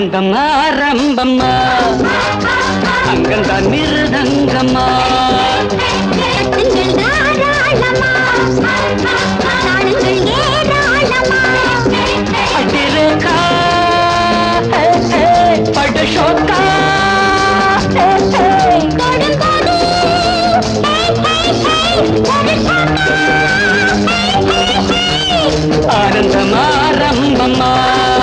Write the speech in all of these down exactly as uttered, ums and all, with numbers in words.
ஆனந்தம் ஆரம்பம்மா அங்கந்தான் மிருதங்கம்மா அடிரேகா படுஷோக்கா ஆனந்தம் ஆரம்பம்மா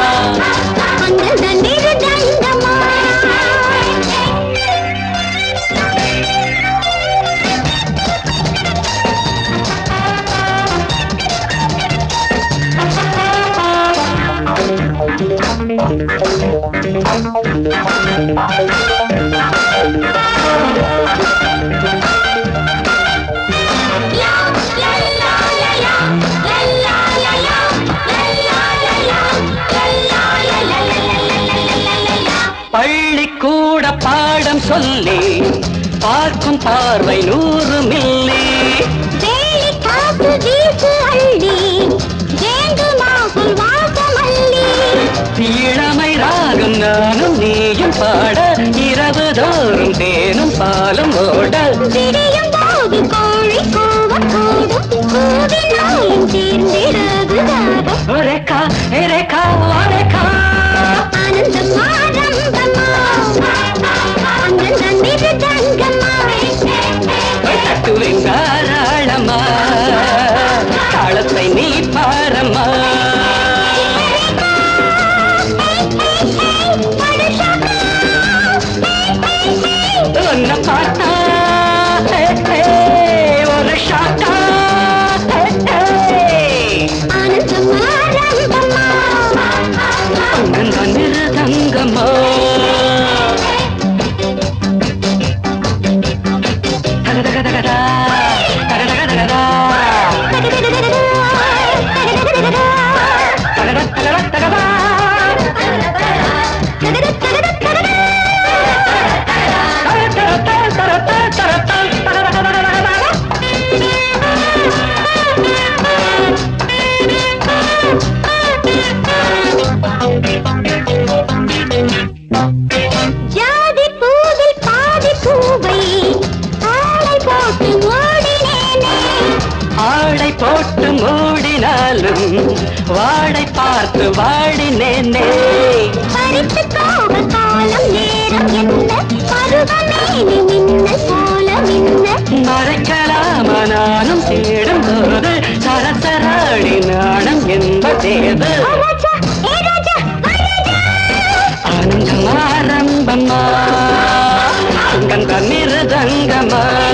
பள்ளிக்கூட பாடம் சொல்லி பார்க்கும் பார்வை நூறு மில்லி இளமை ராகம் நானும் நீயும் பாட இரவு தோறும் தேனும் பாலும் ஓட ஒரேக்கா எரேக்கா ஒரேக்கா தாராளமா காலத்தை நீ பாரம்மா ஒன்ன பார்த்தா ஒரு ஷாக்கா அங்கந்தான் மிருதங்கம்மா ஆடை போட்டு மூடினாலும் வாடை பார்த்து வாடினேனே பறித்து போக காலம் நேரம் என்ன பருவமேனி மின்ன போல மின்ன மறைக்கலாமா நானும் தேடும் போது சரசராடி நாணம் என்பதேது ஆனந்தம் ஆரம்பம்மா அங்கந்தான் மிருதங்கம்மா